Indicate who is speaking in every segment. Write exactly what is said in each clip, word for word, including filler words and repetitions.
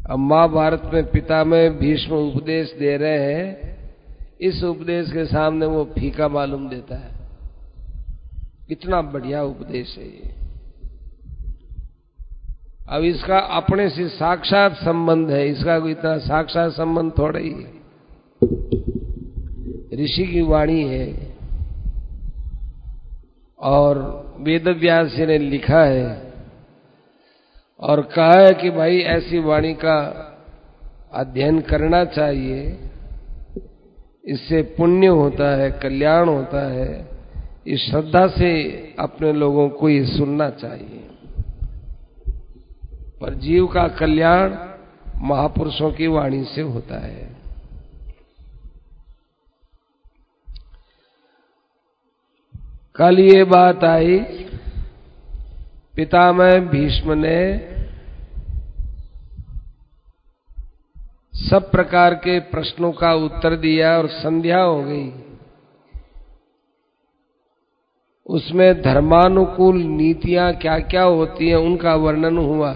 Speaker 1: अब महाभारत में पितामह भीष्म उपदेश दे रहे हैं, इस उपदेश के सामने वो फीका मालूम देता है। कितना बढ़िया उपदेश है ये। अब इसका अपने से साक्षात संबंध है, इसका कोई इतना साक्षात संबंध थोड़ा ही है। ऋषि की वाणी है और वेदव्यास जी ने लिखा है और कहा है कि भाई ऐसी वाणी का अध्ययन करना चाहिए, इससे पुण्य होता है, कल्याण होता है। इस श्रद्धा से अपने लोगों को ये सुनना चाहिए। पर जीव का कल्याण महापुरुषों की वाणी से होता है। कल ये बात आई, पितामह भीष्म ने सब प्रकार के प्रश्नों का उत्तर दिया और संध्या हो गई। उसमें धर्मानुकूल नीतियां क्या क्या होती हैं उनका वर्णन हुआ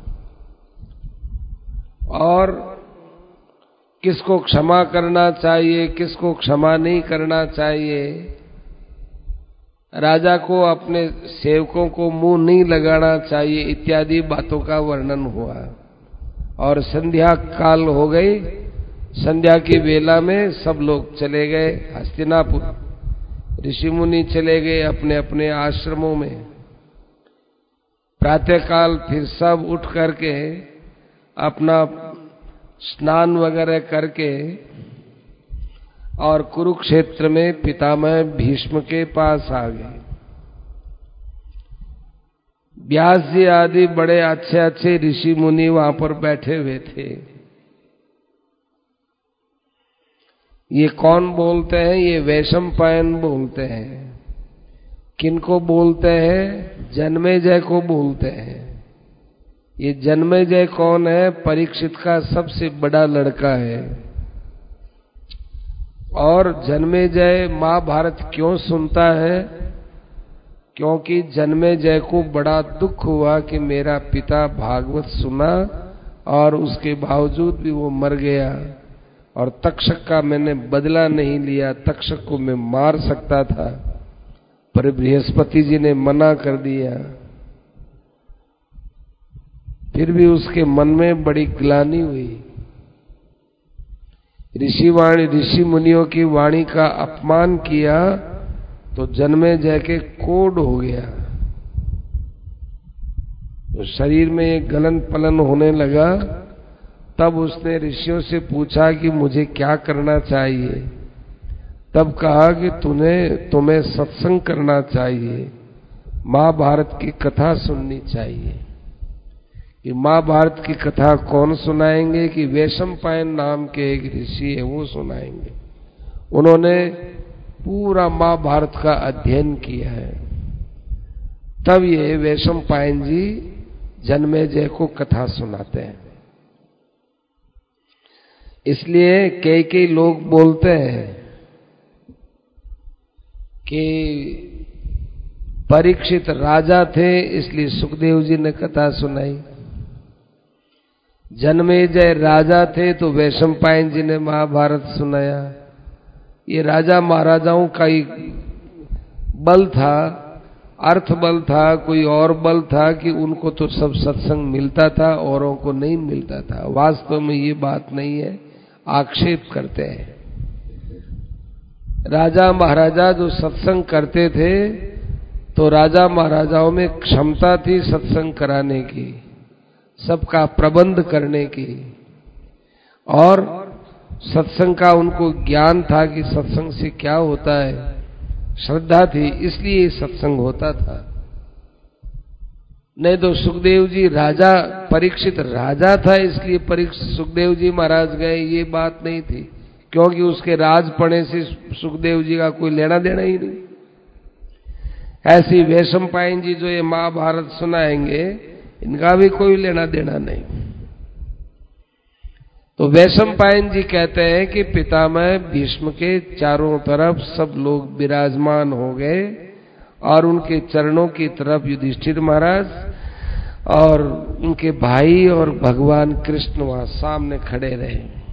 Speaker 1: और किसको क्षमा करना चाहिए, किसको क्षमा नहीं करना चाहिए, राजा को अपने सेवकों को मुंह नहीं लगाना चाहिए, इत्यादि बातों का वर्णन हुआ। और संध्या काल हो गई। संध्या की वेला में सब लोग चले गए हस्तिनापुर। ऋषि मुनि चले गए अपने अपने आश्रमों में। प्रातःकाल फिर सब उठ करके अपना स्नान वगैरह करके और कुरुक्षेत्र में पितामह भीष्म के पास आ गए। व्यास जी आदि बड़े अच्छे अच्छे ऋषि मुनि वहां पर बैठे हुए थे। ये कौन बोलते हैं? ये वैशंपायन बोलते हैं। किनको बोलते हैं? जन्मेजय को बोलते हैं। ये जन्मेजय कौन है? परीक्षित का सबसे बड़ा लड़का है। और जन्मेजय महाभारत क्यों सुनता है? क्योंकि जन्मेजय को बड़ा दुख हुआ कि मेरा पिता भागवत सुना और उसके बावजूद भी वो मर गया और तक्षक का मैंने बदला नहीं लिया। तक्षक को मैं मार सकता था पर बृहस्पति जी ने मना कर दिया। फिर भी उसके मन में बड़ी ग्लानि हुई। ऋषि वाणी ऋषि मुनियों की वाणी का अपमान किया तो जन्मेजय के कोढ़ हो गया। तो शरीर में एक गलन पलन होने लगा। तब उसने ऋषियों से पूछा कि मुझे क्या करना चाहिए। तब कहा कि तुम्हें तुम्हें सत्संग करना चाहिए, महाभारत की कथा सुननी चाहिए। कि महाभारत की कथा कौन सुनाएंगे? कि वैशंपायन नाम के एक ऋषि है, वो सुनाएंगे। उन्होंने पूरा महाभारत का अध्ययन किया है। तब ये वैशंपायन जी जन्मेजय को कथा सुनाते हैं। इसलिए कई कई लोग बोलते हैं कि परीक्षित राजा थे इसलिए सुखदेव जी ने कथा सुनाई, जन्मेजय राजा थे तो वैशंपायन जी ने महाभारत सुनाया। ये राजा महाराजाओं का ही बल था, अर्थ बल था, कोई और बल था कि उनको तो सब सत्संग मिलता था, औरों को नहीं मिलता था। वास्तव में ये बात नहीं है, आक्षेप करते हैं। राजा महाराजा जो सत्संग करते थे तो राजा महाराजाओं में क्षमता थी सत्संग कराने की, सबका प्रबंध करने की, और सत्संग का उनको ज्ञान था कि सत्संग से क्या होता है, श्रद्धा थी, इसलिए सत्संग होता था। नहीं तो सुखदेव जी राजा, परीक्षित राजा था इसलिए परीक्षित सुखदेव जी महाराज गए, ये बात नहीं थी। क्योंकि उसके राज पड़े से सुखदेव जी का कोई लेना देना ही नहीं। ऐसी वैशंपायन जी जो ये महाभारत सुनाएंगे, इनका भी कोई लेना देना नहीं। तो वैशंपायन जी कहते हैं कि पितामह भीष्म के चारों तरफ सब लोग विराजमान हो गए और उनके चरणों की तरफ युधिष्ठिर महाराज और उनके भाई और भगवान कृष्ण वहां सामने खड़े रहे।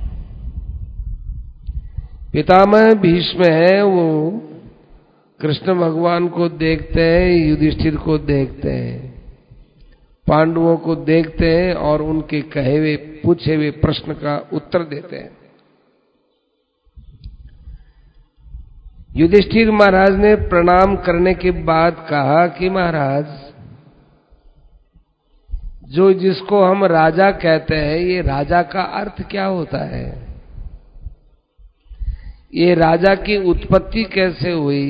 Speaker 1: पितामह भीष्म है, वो कृष्ण भगवान को देखते हैं, युधिष्ठिर को देखते हैं, पांडवों को देखते हैं और उनके कहे हुए पूछे हुए प्रश्न का उत्तर देते हैं। युधिष्ठिर महाराज ने प्रणाम करने के बाद कहा कि महाराज, जो जिसको हम राजा कहते हैं, ये राजा का अर्थ क्या होता है? ये राजा की उत्पत्ति कैसे हुई?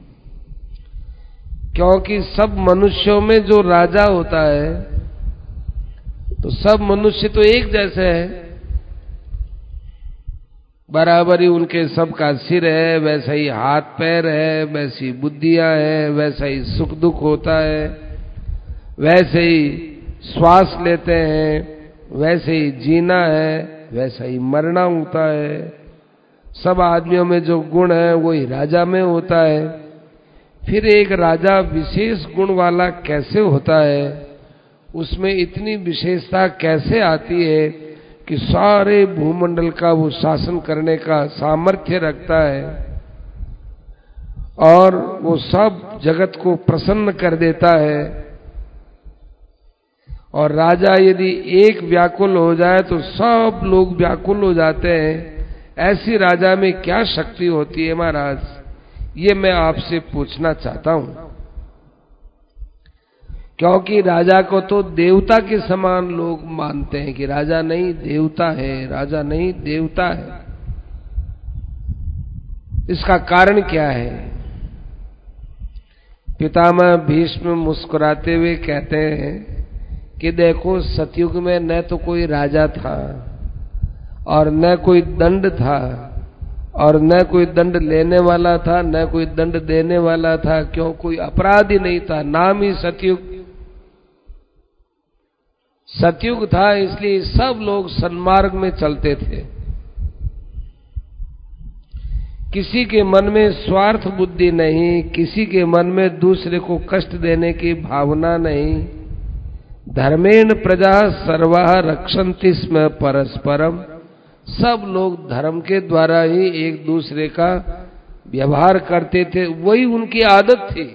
Speaker 1: क्योंकि सब मनुष्यों में जो राजा होता है, तो सब मनुष्य तो एक जैसे हैं, बराबर ही उनके सबका सिर है, वैसा ही हाथ पैर है, वैसी बुद्धियां है, वैसा ही सुख दुख होता है, वैसे ही श्वास लेते हैं, वैसे ही जीना है, वैसा ही मरना होता है। सब आदमियों में जो गुण है वही राजा में होता है। फिर एक राजा विशेष गुण वाला कैसे होता है? उसमें इतनी विशेषता कैसे आती है कि सारे भूमंडल का वो शासन करने का सामर्थ्य रखता है और वो सब जगत को प्रसन्न कर देता है। और राजा यदि एक व्याकुल हो जाए तो सब लोग व्याकुल हो जाते हैं। ऐसी राजा में क्या शक्ति होती है महाराज? ये मैं आपसे पूछना चाहता हूं, क्योंकि राजा को तो देवता के समान लोग मानते हैं कि राजा नहीं देवता है, राजा नहीं देवता है। इसका कारण क्या है? पितामह भीष्म मुस्कुराते हुए कहते हैं कि देखो, सतयुग में न तो कोई राजा था और न कोई दंड था और न कोई दंड लेने वाला था, न कोई दंड देने वाला था। क्यों? कोई अपराध ही नहीं था, नाम ही सतयुग। सतयुग था, इसलिए सब लोग सन्मार्ग में चलते थे। किसी के मन में स्वार्थ बुद्धि नहीं, किसी के मन में दूसरे को कष्ट देने की भावना नहीं। धर्मेण प्रजा सर्वाः रक्षन्ति स्म परस्परम। सब लोग धर्म के द्वारा ही एक दूसरे का व्यवहार करते थे, वही उनकी आदत थी।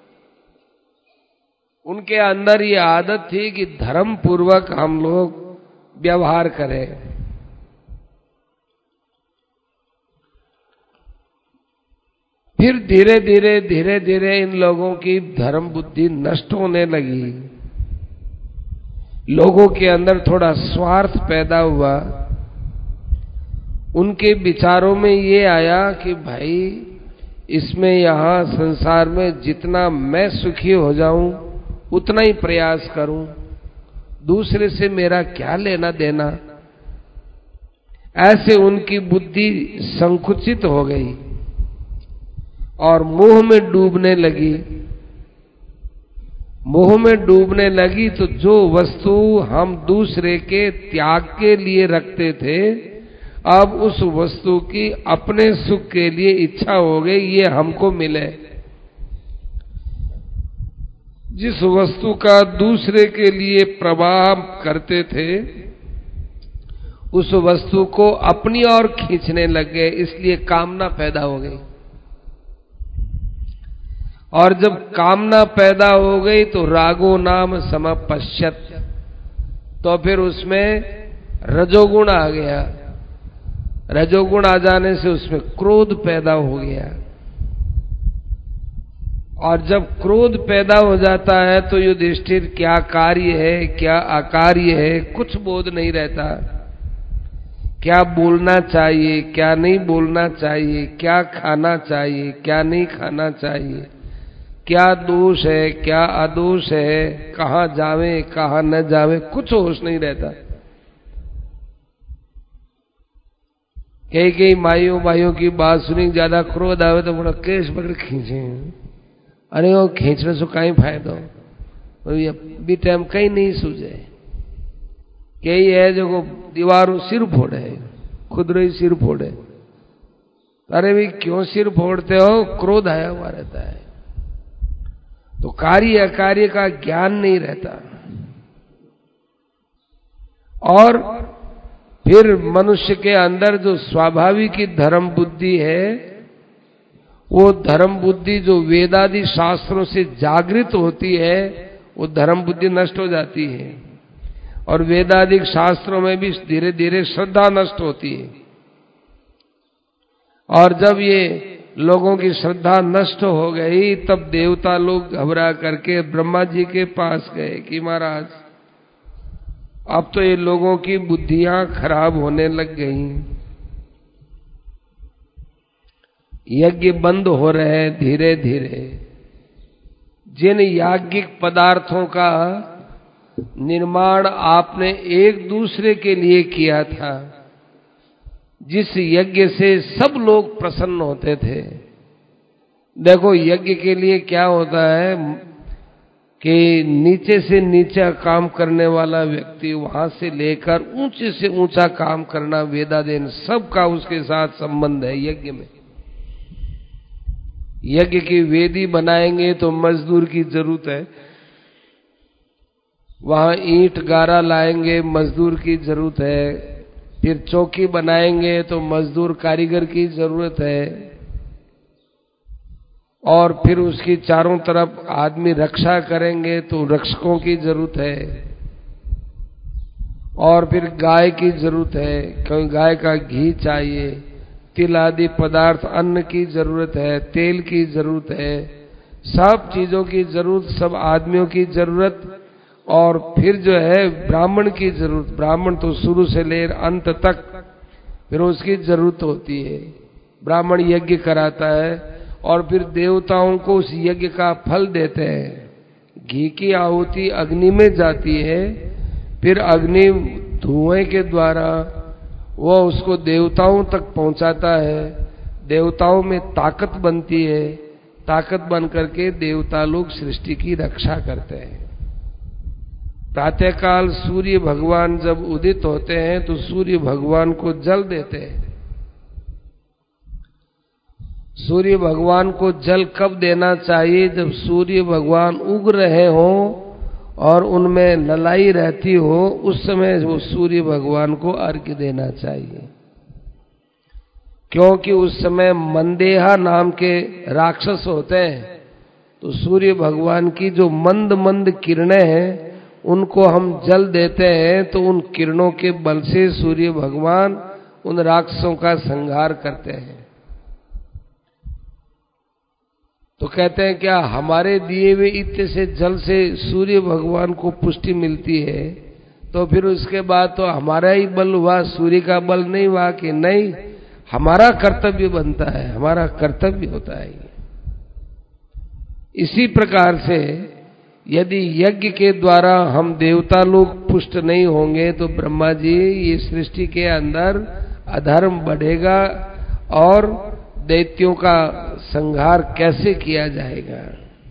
Speaker 1: उनके अंदर ये आदत थी कि धर्म पूर्वक हम लोग व्यवहार करें। फिर धीरे धीरे धीरे धीरे इन लोगों की धर्म बुद्धि नष्ट होने लगी। लोगों के अंदर थोड़ा स्वार्थ पैदा हुआ। उनके विचारों में ये आया कि भाई, इसमें यहां संसार में जितना मैं सुखी हो जाऊं उतना ही प्रयास करूं, दूसरे से मेरा क्या लेना देना। ऐसे उनकी बुद्धि संकुचित हो गई और मोह में डूबने लगी। मोह में डूबने लगी तो जो वस्तु हम दूसरे के त्याग के लिए रखते थे, अब उस वस्तु की अपने सुख के लिए इच्छा हो गई, ये हमको मिले। जिस वस्तु का दूसरे के लिए प्रवाह करते थे, उस वस्तु को अपनी ओर खींचने लग गए, इसलिए कामना पैदा हो गई। और जब कामना पैदा हो गई तो रागो नाम समपश्यत, तो फिर उसमें रजोगुण आ गया। रजोगुण आ जाने से उसमें क्रोध पैदा हो गया। और जब क्रोध पैदा हो जाता है तो युधिष्ठिर क्या कार्य है क्या अकार्य है कुछ बोध नहीं रहता। क्या बोलना चाहिए क्या नहीं बोलना चाहिए, क्या खाना चाहिए क्या नहीं खाना चाहिए, क्या दोष है क्या अदोष है, कहां जावे कहां न जावे, कुछ होश नहीं रहता। कई कई माइयों भाइयों की बात सुनी, ज्यादा क्रोध आवे तो बड़ा केस पकड़ खींचे। अरे वो खींचने से कहीं फायदा भी टाइम कहीं नहीं सूझे। कई है जो दीवारों सिर फोड़े, खुद ही सिर फोड़े। अरे भी क्यों सिर फोड़ते हो? क्रोध आया हुआ रहता है। तो कार्य अकार्य का ज्ञान नहीं रहता। और फिर मनुष्य के अंदर जो स्वाभाविक की धर्म बुद्धि है, वो धर्म बुद्धि जो वेदादि शास्त्रों से जागृत होती है, वो धर्म बुद्धि नष्ट हो जाती है। और वेदादिक शास्त्रों में भी धीरे धीरे श्रद्धा नष्ट होती है। और जब ये लोगों की श्रद्धा नष्ट हो गई, तब देवता लोग घबरा करके ब्रह्मा जी के पास गए कि महाराज अब तो ये लोगों की बुद्धियां खराब होने लग गई, यज्ञ बंद हो रहे हैं धीरे धीरे। जिन याज्ञिक पदार्थों का निर्माण आपने एक दूसरे के लिए किया था, जिस यज्ञ से सब लोग प्रसन्न होते थे। देखो यज्ञ के लिए क्या होता है कि नीचे से नीचा काम करने वाला व्यक्ति वहां से लेकर ऊंचे से ऊंचा काम करना, वेदाध्ययन सबका उसके साथ संबंध है यज्ञ में। यज्ञ की वेदी बनाएंगे तो मजदूर की जरूरत है, वहां ईंट गारा लाएंगे मजदूर की जरूरत है, फिर चौकी बनाएंगे तो मजदूर कारीगर की जरूरत है, और फिर उसकी चारों तरफ आदमी रक्षा करेंगे तो रक्षकों की जरूरत है, और फिर गाय की जरूरत है क्योंकि गाय का घी चाहिए, तिल आदि पदार्थ अन्न की जरूरत है, तेल की जरूरत है, सब चीजों की जरूरत, सब आदमियों की जरूरत। और फिर जो है ब्राह्मण की जरूरत, ब्राह्मण तो शुरू से ले अंत तक फिर उसकी जरूरत होती है। ब्राह्मण यज्ञ कराता है और फिर देवताओं को उस यज्ञ का फल देते हैं। घी की आहुति अग्नि में जाती है, फिर अग्नि धुएं के द्वारा वो उसको देवताओं तक पहुंचाता है, देवताओं में ताकत बनती है, ताकत बन करके देवता लोग सृष्टि की रक्षा करते हैं। प्रातःकाल सूर्य भगवान जब उदित होते हैं तो सूर्य भगवान को जल देते हैं। सूर्य भगवान को जल कब देना चाहिए? जब सूर्य भगवान उग रहे हों और उनमें ललाई रहती हो, उस समय वो सूर्य भगवान को अर्घ्य देना चाहिए, क्योंकि उस समय मंदेहा नाम के राक्षस होते हैं। तो सूर्य भगवान की जो मंद मंद किरणें हैं उनको हम जल देते हैं, तो उन किरणों के बल से सूर्य भगवान उन राक्षसों का संहार करते हैं। तो कहते हैं क्या हमारे दिए हुए इत्य से जल से सूर्य भगवान को पुष्टि मिलती है, तो फिर उसके बाद तो हमारा ही बल हुआ, सूर्य का बल नहीं हुआ? कि नहीं, हमारा कर्तव्य बनता है, हमारा कर्तव्य होता है। इसी प्रकार से यदि यज्ञ के द्वारा हम देवता लोग पुष्ट नहीं होंगे तो ब्रह्मा जी ये सृष्टि के अंदर अधर्म बढ़ेगा और दैत्यों का संहार कैसे किया जाएगा।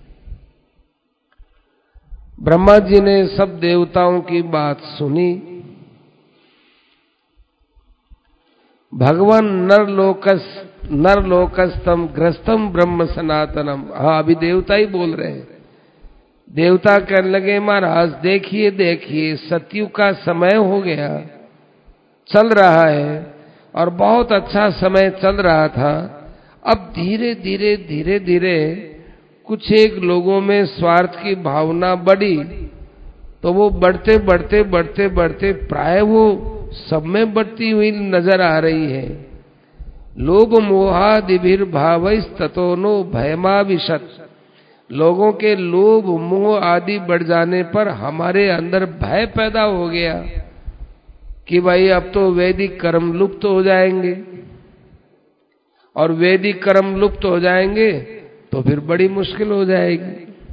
Speaker 1: ब्रह्मा जी ने सब देवताओं की बात सुनी। भगवान नरलोकस नरलोकस्तम ग्रस्तम ब्रह्म सनातनम। हाँ, अभी देवता ही बोल रहे हैं। देवता कहने लगे महाराज देखिए देखिए सतयुग का समय हो गया, चल रहा है और बहुत अच्छा समय चल रहा था। अब धीरे धीरे धीरे धीरे कुछ एक लोगों में स्वार्थ की भावना बढ़ी, तो वो बढ़ते बढ़ते बढ़ते बढ़ते प्राय वो सब में बढ़ती हुई नजर आ रही है। लोभ मोहादिभिर भावस्ततो नो भयमा विशत। लोगों के लोभ मोह आदि बढ़ जाने पर हमारे अंदर भय पैदा हो गया कि भाई अब तो वैदिक कर्म लुप्त हो जाएंगे, और वैदिक कर्म लुप्त हो जाएंगे तो फिर बड़ी मुश्किल हो जाएगी।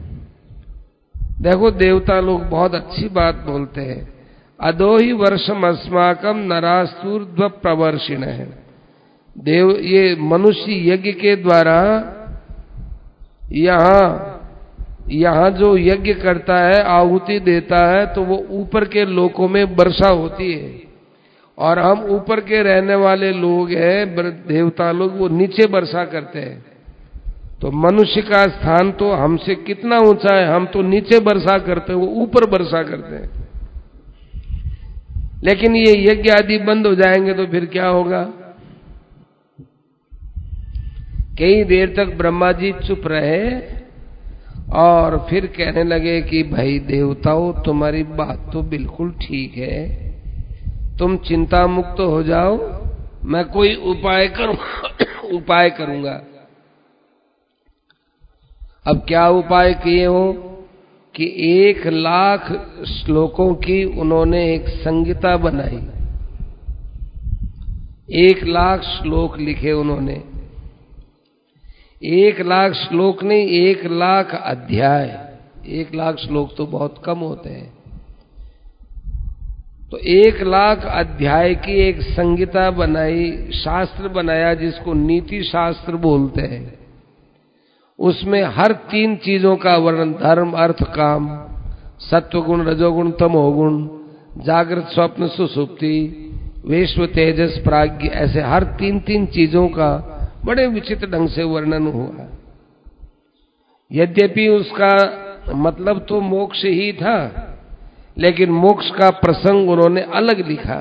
Speaker 1: देखो देवता लोग बहुत अच्छी बात बोलते हैं। अदो ही वर्षम अस्माकम नरास्तूर्ध्व प्रवर्षिण है। देव ये मनुष्य यज्ञ के द्वारा यहाँ यहाँ जो यज्ञ करता है, आहुति देता है, तो वो ऊपर के लोकों में वर्षा होती है, और हम ऊपर के रहने वाले लोग हैं देवता लोग, वो नीचे वर्षा करते हैं। तो मनुष्य का स्थान तो हमसे कितना ऊंचा है, हम तो नीचे वर्षा करते हैं, वो ऊपर वर्षा करते हैं। लेकिन ये यज्ञ आदि बंद हो जाएंगे तो फिर क्या होगा? कई देर तक ब्रह्मा जी चुप रहे और फिर कहने लगे कि भाई देवताओं, तुम्हारी बात तो बिल्कुल ठीक है, तुम चिंता मुक्त हो जाओ, मैं कोई उपाय करूं उपाय करूंगा। अब क्या उपाय किए हो कि एक लाख श्लोकों की उन्होंने एक संहिता बनाई। एक लाख श्लोक लिखे उन्होंने। एक लाख श्लोक नहीं, एक लाख अध्याय। एक लाख श्लोक तो बहुत कम होते हैं। तो एक लाख अध्याय की एक संहिता बनाई, शास्त्र बनाया जिसको नीति शास्त्र बोलते हैं। उसमें हर तीन चीजों का वर्णन, धर्म अर्थ काम, सत्वगुण रजोगुण तमोगुण, जागृत स्वप्न सुसुप्ति, विश्व तेजस प्राज्ञ, ऐसे हर तीन तीन चीजों का बड़े विचित्र ढंग से वर्णन हुआ। यद्यपि उसका मतलब तो मोक्ष ही था, लेकिन मोक्ष का प्रसंग उन्होंने अलग लिखा।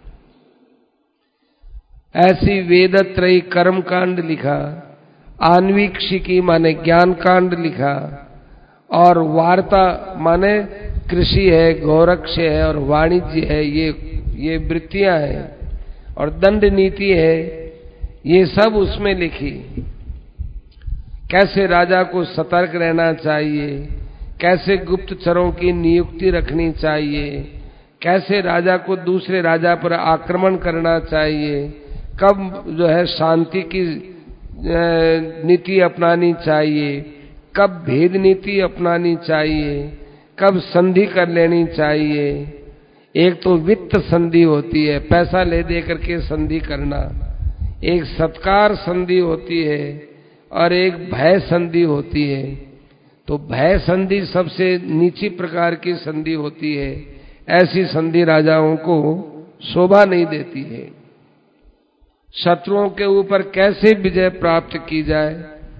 Speaker 1: ऐसी वेदत्रयी कर्म कांड लिखा, आन्वीक्षिकी माने ज्ञान कांड लिखा, और वार्ता माने कृषि है, गौरक्ष है और वाणिज्य है, ये ये वृत्तियां हैं, और दंड नीति है, ये सब उसमें लिखी। कैसे राजा को सतर्क रहना चाहिए, कैसे गुप्तचरों की नियुक्ति रखनी चाहिए, कैसे राजा को दूसरे राजा पर आक्रमण करना चाहिए, कब जो है शांति की नीति अपनानी चाहिए, कब भेद नीति अपनानी चाहिए, कब संधि कर लेनी चाहिए। एक तो वित्त संधि होती है, पैसा ले दे करके संधि करना, एक सत्कार संधि होती है और एक भय संधि होती है। तो भय संधि सबसे नीची प्रकार की संधि होती है। ऐसी संधि राजाओं को शोभा नहीं देती है। शत्रुओं के ऊपर कैसे विजय प्राप्त की जाए,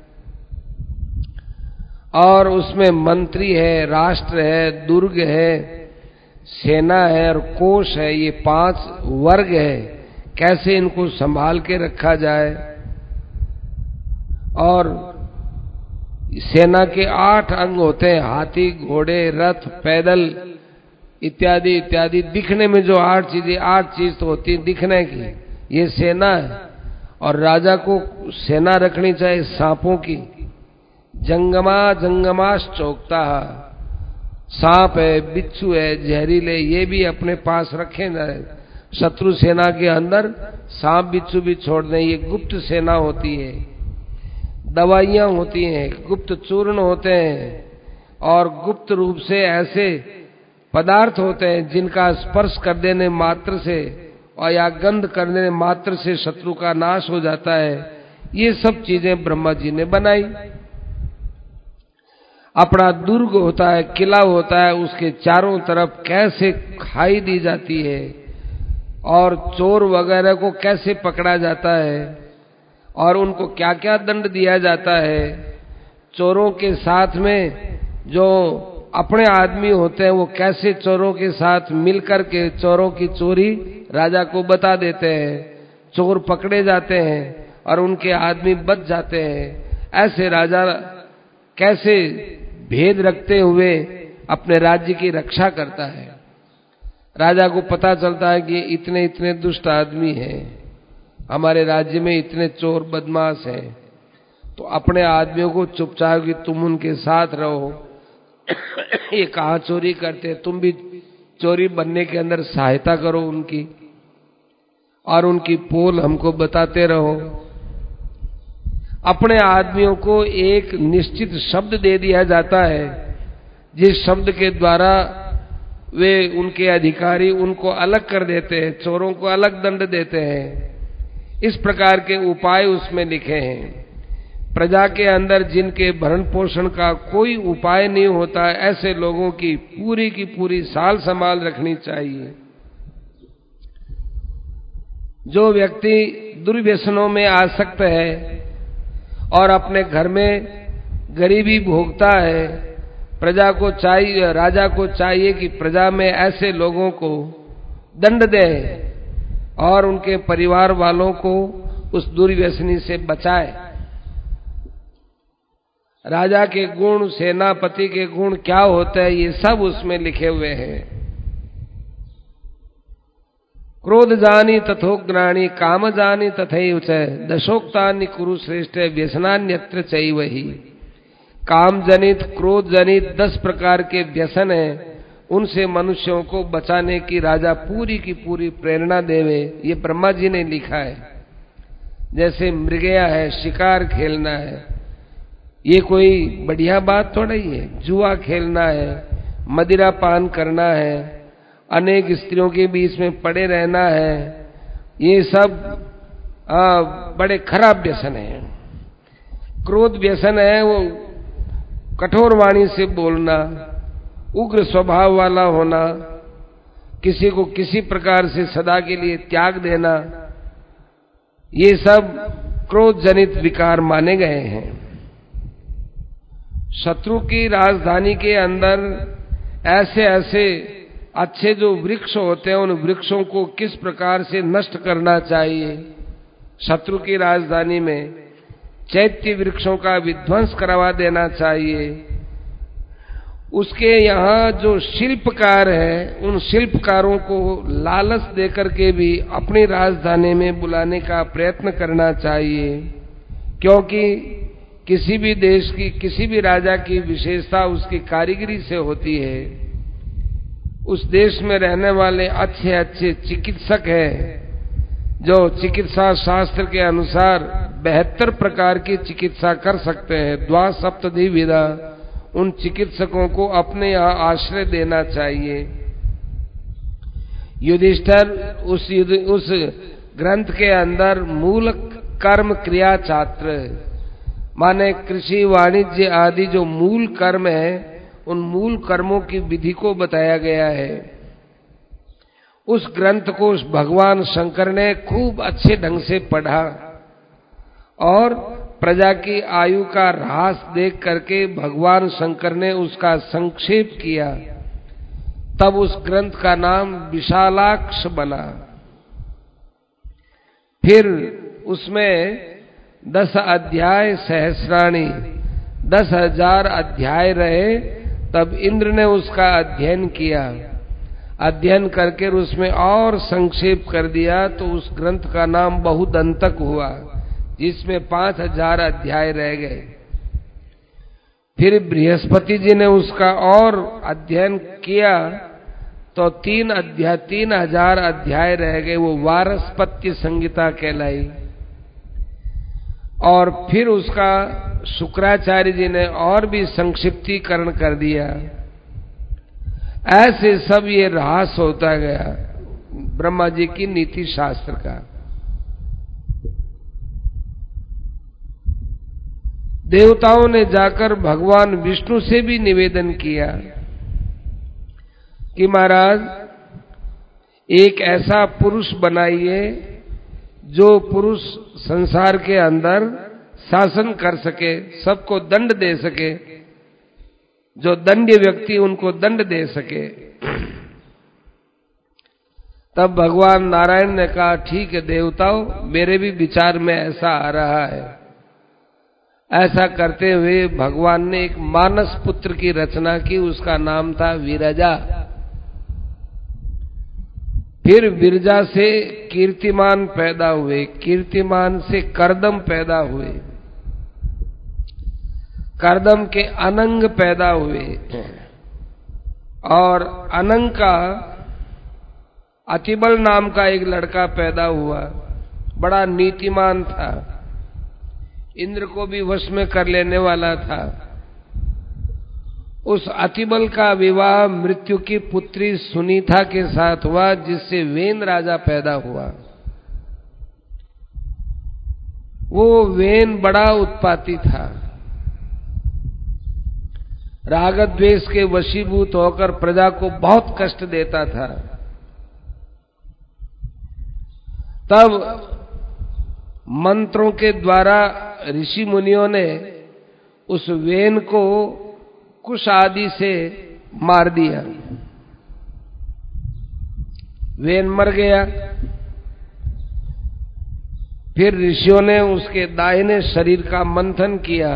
Speaker 1: और उसमें मंत्री है, राष्ट्र है, दुर्ग है, सेना है और कोष है, ये पांच वर्ग है, कैसे इनको संभाल के रखा जाए। और सेना के आठ अंग होते हैं, हाथी, घोड़े, रथ, पैदल इत्यादि इत्यादि। दिखने में जो आठ चीजें, आठ चीज तो होती है दिखने की, ये सेना है। और राजा को सेना रखनी चाहिए सांपों की। जंगमा जंगमाश चौकता, सांप है, बिच्छू है, जहरीले, ये भी अपने पास रखे जाए। शत्रु सेना के अंदर सांप बिच्छू भी छोड़ दें, ये गुप्त सेना होती है। दवाइयां होती हैं, गुप्त चूर्ण होते हैं, और गुप्त रूप से ऐसे पदार्थ होते हैं जिनका स्पर्श कर देने मात्र से और या गंध कर देने मात्र से शत्रु का नाश हो जाता है। ये सब चीजें ब्रह्मा जी ने बनाई। अपना दुर्ग होता है, किला होता है, उसके चारों तरफ कैसे खाई दी जाती है और चोर वगैरह को कैसे पकड़ा जाता है और उनको क्या क्या दंड दिया जाता है। चोरों के साथ में जो अपने आदमी होते हैं वो कैसे चोरों के साथ मिलकर के चोरों की चोरी राजा को बता देते हैं। चोर पकड़े जाते हैं और उनके आदमी बच जाते हैं। ऐसे राजा कैसे भेद रखते हुए अपने राज्य की रक्षा करता है। राजा को पता चलता है कि इतने इतने दुष्ट आदमी हैं, हमारे राज्य में इतने चोर बदमाश हैं, तो अपने आदमियों को चुपचाप कि तुम उनके साथ रहो, ये कहाँ चोरी करते, तुम भी चोरी बनने के अंदर सहायता करो उनकी, और उनकी पोल हमको बताते रहो। अपने आदमियों को एक निश्चित शब्द दे दिया जाता है, जिस शब्द के द्वारा वे उनके अधिकारी उनको अलग कर देते हैं, चोरों को अलग दंड देते हैं। इस प्रकार के उपाय उसमें लिखे हैं। प्रजा के अंदर जिनके भरण पोषण का कोई उपाय नहीं होता, ऐसे लोगों की पूरी की पूरी साल संभाल रखनी चाहिए। जो व्यक्ति दुर्व्यसनों में आसक्त है और अपने घर में गरीबी भोगता है, प्रजा को चाहिए, राजा को चाहिए कि प्रजा में ऐसे लोगों को दंड दे और उनके परिवार वालों को उस दुर्व्यसनी से बचाए। राजा के गुण, सेनापति के गुण क्या होते हैं, ये सब उसमें लिखे हुए हैं। क्रोध जानी तथोग्राणी काम जानी तथैव च दशोक्तानि कुरु श्रेष्ठ व्यसनान्यत्र चैवहि। काम जनित, क्रोध जनित दस प्रकार के व्यसन है, उनसे मनुष्यों को बचाने की राजा पूरी की पूरी प्रेरणा देवे, ये ब्रह्मा जी ने लिखा है। जैसे मृगया है, शिकार खेलना है, ये कोई बढ़िया बात थोड़ा ही है। जुआ खेलना है, मदिरा पान करना है, अनेक स्त्रियों के बीच में पड़े रहना है, ये सब आ, बड़े खराब व्यसन है। क्रोध व्यसन है वो कठोर वाणी से बोलना, उग्र स्वभाव वाला होना, किसी को किसी प्रकार से सदा के लिए त्याग देना, ये सब क्रोध जनित विकार माने गए हैं। शत्रु की राजधानी के अंदर ऐसे ऐसे अच्छे जो वृक्ष होते हैं, उन वृक्षों को किस प्रकार से नष्ट करना चाहिए। शत्रु की राजधानी में चैत्य वृक्षों का विध्वंस करवा देना चाहिए। उसके यहाँ जो शिल्पकार है, उन शिल्पकारों को लालच देकर के भी अपनी राजधानी में बुलाने का प्रयत्न करना चाहिए, क्योंकि किसी भी देश की, किसी भी राजा की विशेषता उसकी कारीगरी से होती है। उस देश में रहने वाले अच्छे अच्छे चिकित्सक हैं, जो चिकित्सा शास्त्र के अनुसार बहत्तर प्रकार की चिकित्सा कर सकते हैं, द्वा सप्तधि विधा, उन चिकित्सकों को अपने यहाँ आश्रय देना चाहिए। युधिष्ठिर उस उस ग्रंथ के अंदर मूल कर्म क्रिया छात्र, माने कृषि वाणिज्य आदि जो मूल कर्म है, उन मूल कर्मों की विधि को बताया गया है। उस ग्रंथ को भगवान शंकर ने खूब अच्छे ढंग से पढ़ा और प्रजा की आयु का ह्रास देख करके भगवान शंकर ने उसका संक्षेप किया। तब उस ग्रंथ का नाम विशालाक्ष बना। फिर उसमें दस अध्याय सहस्राणी, दस हजार अध्याय रहे। तब इंद्र ने उसका अध्ययन किया, अध्ययन करके उसमें और संक्षेप कर दिया, तो उस ग्रंथ का नाम बहुदंतक हुआ, जिसमें पांच हजार अध्याय रह गए। फिर बृहस्पति जी ने उसका और अध्ययन किया, तो तीन अध्याय तीन हजार अध्याय रह गए, वो वारस्पत्य संहिता कहलाई। और फिर उसका शुक्राचार्य जी ने और भी संक्षिप्तीकरण कर दिया। ऐसे सब ये ह्रास होता गया ब्रह्मा जी की नीति शास्त्र का। देवताओं ने जाकर भगवान विष्णु से भी निवेदन किया कि महाराज एक ऐसा पुरुष बनाइए जो पुरुष संसार के अंदर शासन कर सके, सबको दंड दे सके, जो दंड्य व्यक्ति उनको दंड दे सके। तब भगवान नारायण ने कहा, ठीक है देवताओं, मेरे भी विचार में ऐसा आ रहा है। ऐसा करते हुए भगवान ने एक मानस पुत्र की रचना की, उसका नाम था विरजा। फिर विरजा से कीर्तिमान पैदा हुए, कीर्तिमान से कर्दम पैदा हुए, कर्दम के अनंग पैदा हुए, और अनंग का अतिबल नाम का एक लड़का पैदा हुआ, बड़ा नीतिमान था, इंद्र को भी वश में कर लेने वाला था। उस अतिबल का विवाह मृत्यु की पुत्री सुनीता के साथ हुआ, जिससे वेन राजा पैदा हुआ। वो वेन बड़ा उत्पाती था, राग द्वेष के वशीभूत होकर प्रजा को बहुत कष्ट देता था। तब मंत्रों के द्वारा ऋषि मुनियों ने उस वेन को कुश आदि से मार दिया। वेन मर गया। फिर ऋषियों ने उसके दाहिने शरीर का मंथन किया।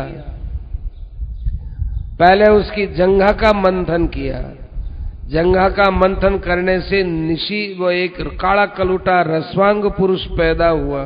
Speaker 1: पहले उसकी जंघा का मंथन किया। जंघा का मंथन करने से निशी वो एक काला कलूटा रसवांग पुरुष पैदा हुआ।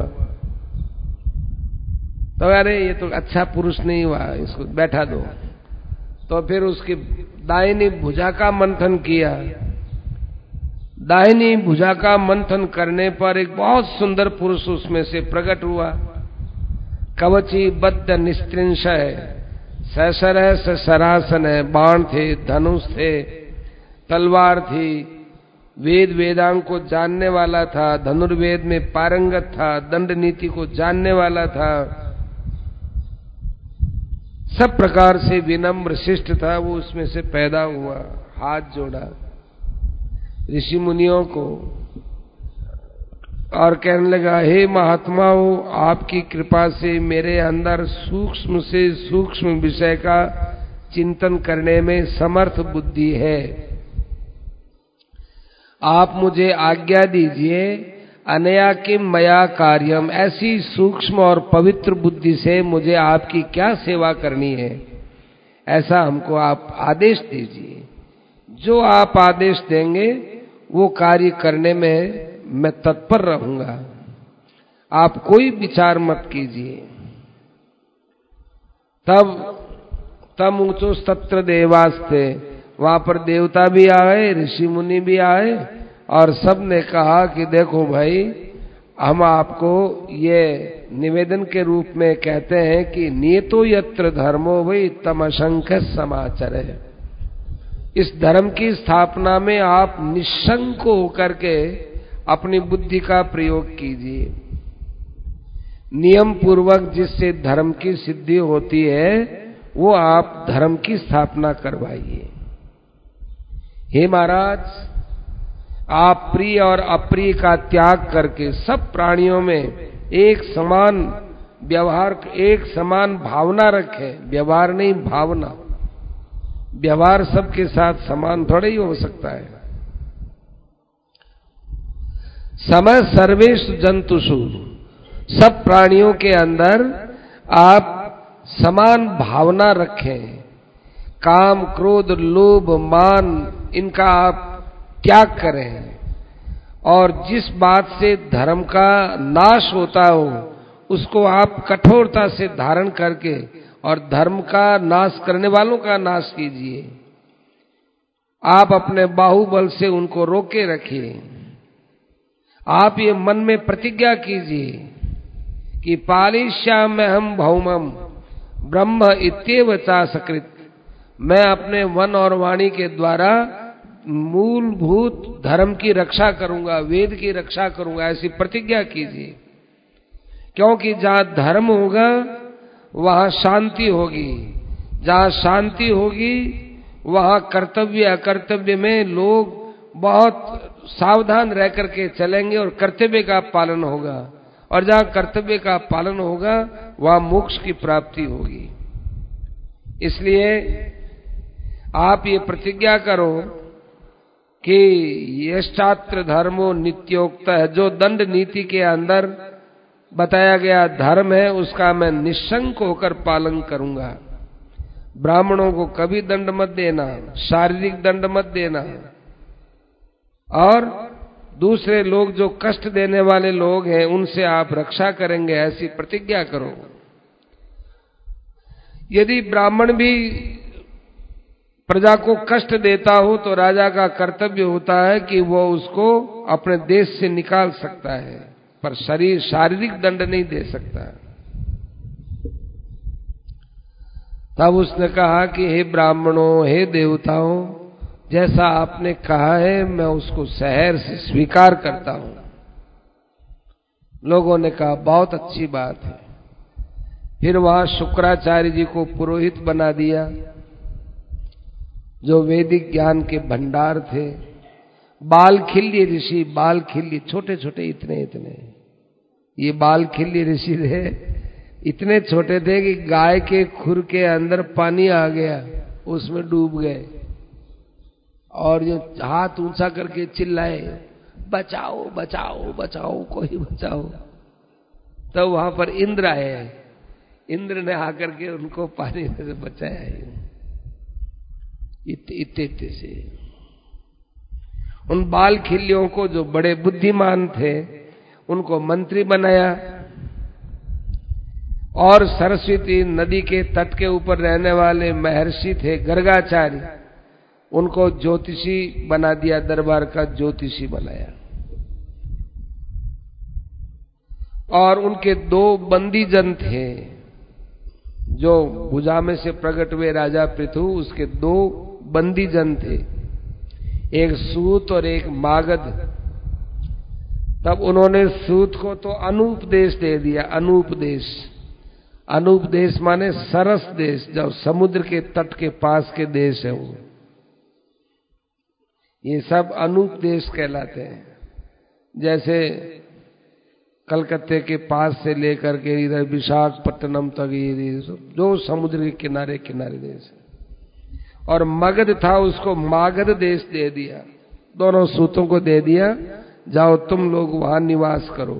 Speaker 1: तो अरे ये तो अच्छा पुरुष नहीं हुआ, इसको बैठा दो। तो फिर उसकी दाहिनी भुजा का मंथन किया। दाहिनी भुजा का मंथन करने पर एक बहुत सुंदर पुरुष उसमें से प्रकट हुआ। कवची बद्ध निस्त्रिंश है, ससर है, ससरासन है, बाण थे, धनुष थे, तलवार थी, वेद वेदांग को जानने वाला था, धनुर्वेद में पारंगत था, दंड नीति को जानने वाला था, सब प्रकार से विनम्र शिष्ट था। वो उसमें से पैदा हुआ। हाथ जोड़ा ऋषि मुनियों को और कहने लगा, हे महात्माओं, आपकी कृपा से मेरे अंदर सूक्ष्म से सूक्ष्म विषय का चिंतन करने में समर्थ बुद्धि है। आप मुझे आज्ञा दीजिए, अनया किम मया कार्यम, ऐसी सूक्ष्म और पवित्र बुद्धि से मुझे आपकी क्या सेवा करनी है, ऐसा हमको आप आदेश दीजिए। जो आप आदेश देंगे वो कार्य करने में मैं तत्पर रहूंगा। आप कोई विचार मत कीजिए। तब तम ऊंचो सत्र देवास थे, वहां पर देवता भी आए, ऋषि मुनि भी आए और सब ने कहा कि देखो भाई, हम आपको ये निवेदन के रूप में कहते हैं कि नियतो यत्र धर्मो वै तमशंक समाचार है। इस धर्म की स्थापना में आप निशंक होकर के अपनी बुद्धि का प्रयोग कीजिए। नियम पूर्वक जिससे धर्म की सिद्धि होती है वो आप धर्म की स्थापना करवाइए। हे महाराज, आप प्रिय और अप्रिय का त्याग करके सब प्राणियों में एक समान व्यवहार, एक समान भावना रखें। व्यवहार नहीं, भावना। व्यवहार सबके साथ समान थोड़ा ही हो सकता है। समय सर्वेषु जंतुषु, सब प्राणियों के अंदर आप समान भावना रखें। काम, क्रोध, लोभ, मान, इनका आप त्याग करें और जिस बात से धर्म का नाश होता हो उसको आप कठोरता से धारण करके और धर्म का नाश करने वालों का नाश कीजिए। आप अपने बाहुबल से उनको रोके रखिए। आप ये मन में प्रतिज्ञा कीजिए कि पालिष्याम्यहं भौमम ब्रह्म इत्येव चासकृत, मैं अपने वन और वाणी के द्वारा मूलभूत धर्म की रक्षा करूंगा, वेद की रक्षा करूंगा, ऐसी प्रतिज्ञा कीजिए। क्योंकि जहां धर्म होगा वहां शांति होगी, जहां शांति होगी वहां कर्तव्य अकर्तव्य में लोग बहुत सावधान रह करके चलेंगे और कर्तव्य का पालन होगा, और जहां कर्तव्य का पालन होगा वहां मोक्ष की प्राप्ति होगी। इसलिए आप ये प्रतिज्ञा करो कि यश्चात्र धर्मो नित्योक्त है, जो दंड नीति के अंदर बताया गया धर्म है उसका मैं निशंक होकर पालन करूंगा। ब्राह्मणों को कभी दंड मत देना, शारीरिक दंड मत देना, और दूसरे लोग जो कष्ट देने वाले लोग हैं उनसे आप रक्षा करेंगे, ऐसी प्रतिज्ञा करो। यदि ब्राह्मण भी प्रजा को कष्ट देता हो तो राजा का कर्तव्य होता है कि वो उसको अपने देश से निकाल सकता है, पर शरीर शारीरिक दंड नहीं दे सकता। तब उसने कहा कि हे ब्राह्मणों, हे देवताओं, जैसा आपने कहा है मैं उसको सहर्ष से स्वीकार करता हूं। लोगों ने कहा बहुत अच्छी बात है। फिर वहां शुक्राचार्य जी को पुरोहित बना दिया, जो वैदिक ज्ञान के भंडार थे। बालखिल्य ऋषि, बालखिल्य छोटे छोटे इतने इतने, ये बालखिल्य ऋषि थे, इतने छोटे थे कि गाय के खुर के अंदर पानी आ गया, उसमें डूब गए और जो हाथ ऊंचा करके चिल्लाए, बचाओ बचाओ बचाओ, कोई बचाओ। तो वहां पर इंद्र आए, इंद्र ने आकर के उनको पानी में से बचाया। इतने इतने इतने से उन बाल खिल्लियों को, जो बड़े बुद्धिमान थे, उनको मंत्री बनाया। और सरस्वती नदी के तट के ऊपर रहने वाले महर्षि थे गर्गाचार्य, उनको ज्योतिषी बना दिया, दरबार का ज्योतिषी बनाया। और उनके दो बंदी जन थे, जो भुजा में से प्रकट हुए राजा पृथु, उसके दो बंदी जन थे, एक सूत और एक मागध। तब उन्होंने सूत को तो अनुपदेश दे दिया। अनुपदेश, अनुपदेश माने सरस देश, जो समुद्र के तट के पास के देश है वो, ये सब अनुपदेश कहलाते हैं। जैसे कलकत्ते के पास से लेकर के इधर विशाखापट्टनम तक ये जो समुद्र के किनारे किनारे देश है। और मगध था, उसको मागध देश दे दिया, दोनों सूतों को दे दिया, जाओ तुम लोग वहां निवास करो।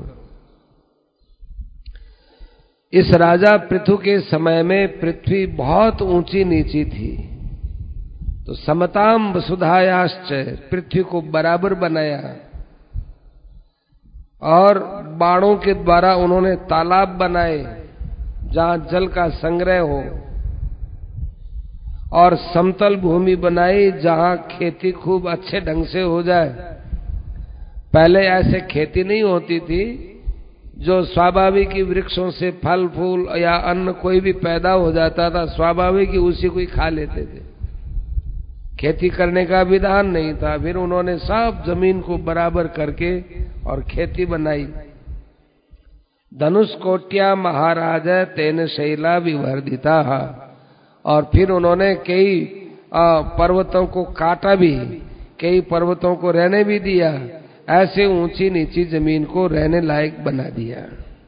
Speaker 1: इस राजा पृथु के समय में पृथ्वी बहुत ऊंची नीची थी, तो समताम वसुधायाश्च, पृथ्वी को बराबर बनाया। और बाणों के द्वारा उन्होंने तालाब बनाए जहां जल का संग्रह हो, और समतल भूमि बनाई जहां खेती खूब अच्छे ढंग से हो जाए। पहले ऐसे खेती नहीं होती थी, जो स्वाभाविक ही वृक्षों से फल फूल या अन्न कोई भी पैदा हो जाता था, स्वाभाविक ही उसी को ही खा लेते थे, खेती करने का विधान नहीं था। फिर उन्होंने सब जमीन को बराबर करके और खेती बनाई। धनुष कोट्या महाराज तेन शैला विवर्धिता, और फिर उन्होंने कई पर्वतों को काटा भी, कई पर्वतों को रहने भी दिया, ऐसे ऊंची नीची जमीन को रहने लायक बना दिया।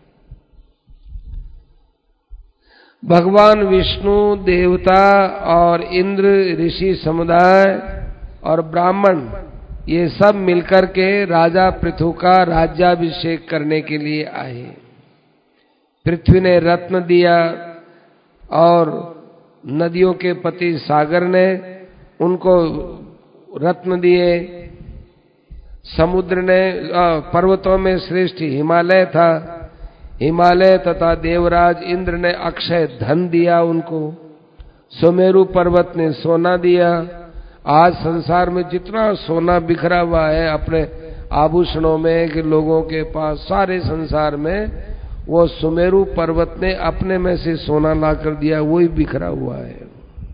Speaker 1: भगवान विष्णु, देवता और इंद्र, ऋषि समुदाय और ब्राह्मण, ये सब मिलकर के राजा पृथु का राज्याभिषेक करने के लिए आए। पृथ्वी ने रत्न दिया और नदियों के पति सागर ने उनको रत्न दिए। समुद्र ने, पर्वतों में श्रेष्ठ हिमालय था, हिमालय तथा देवराज इंद्र ने अक्षय धन दिया उनको। सुमेरु पर्वत ने सोना दिया। आज संसार में जितना सोना बिखरा हुआ है अपने आभूषणों में कि लोगों के पास, सारे संसार में, वो सुमेरु पर्वत ने अपने में से सोना ला कर दिया, वही बिखरा हुआ है।